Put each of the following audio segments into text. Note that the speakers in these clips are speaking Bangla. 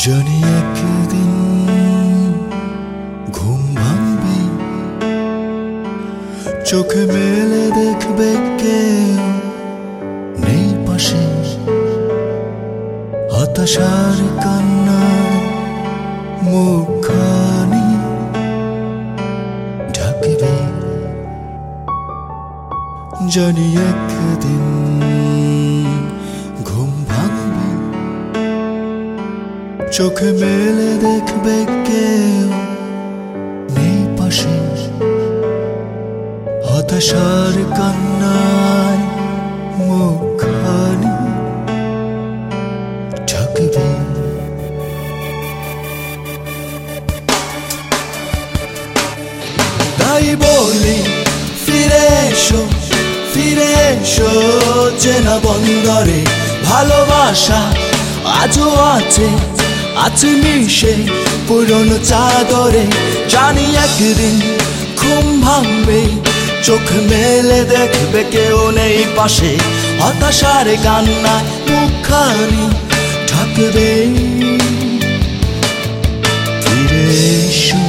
জানি একদিন ঘুম ভাঙবে, চোখে মেলে দেখবে কেউ নেই পাশে, হতাশার কান্নায় মুখখানি ঢাকবে। জানি একদিন ঘুম ভাঙবে, চোখে মেলে দেখবে কেউ নেই পাশে, হতাশার কান্নায় মুখখানি ঢাকবে। তাই বলি ফিরে এসো, ফিরে এসো চেনা বন্দরে, ভালোবাসা আজও আছে, আছে মিশে পুরনো চাদরে। জানি একদিন ঘুম ভাঙবে, চোখ মেলে দেখবে কেউ নেই পাশে, হতাশার কান্নায় মুখখানি ঢাকবে। ফিরে এসো,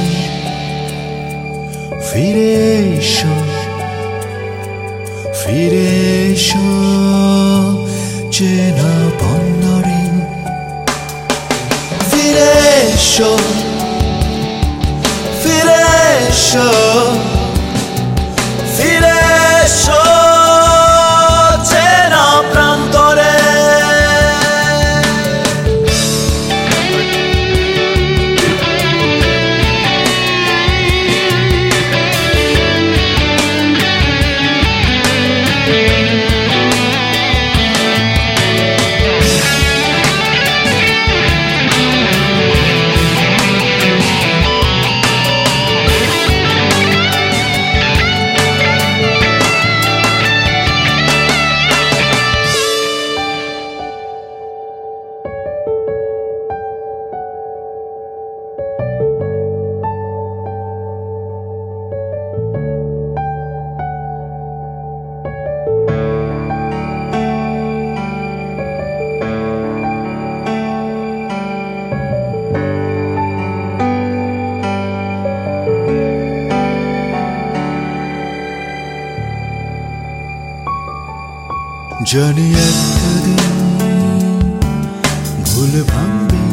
ফিরে এসো, ফিরে এসো চেনা বন্দরে। ফিরে এসো, ফিরে এসো, ফিরে এসো চেনা প্রান্তরে। জানি একদিন ভুল ভাঙবে,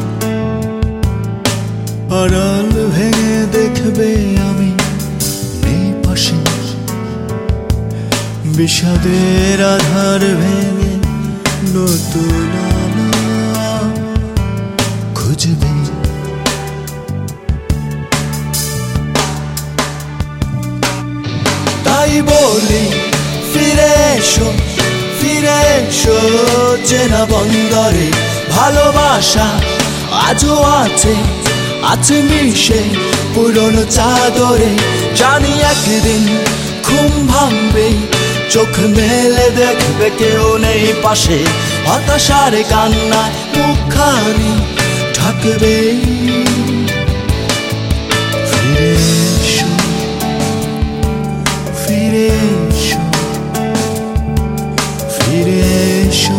আড়াল ভেঙে দেখবে আমি নেই পাশে, বিষাদের আধার ভেঙে নতুন আলো খুঁজবে। তাই বলি ফিরে এসো, ফিরে এসো চেনা বন্দরে, ভালোবাসা আজও আছে, আছে মিশে পুরনো চাদরে। জানি একদিন ঘুম ভাঙবে, চোখ মেলে দেখবে কেউ নেই পাশে, হতাশার কান্নায় মুখখানি ঢাকবে। ফিরে এসো, ফিরে এসো, ফিরে এসো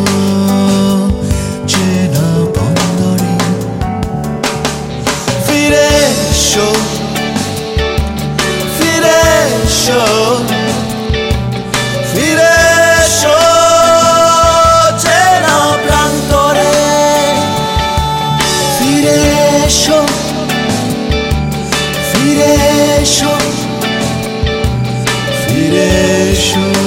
চেনা বন্দরে। ফিরে এসো, ফিরে এসো, ফিরে এসো চেনা প্রান্তরে। ফিরে এসো, ফিরে এসো, ফিরে এসো।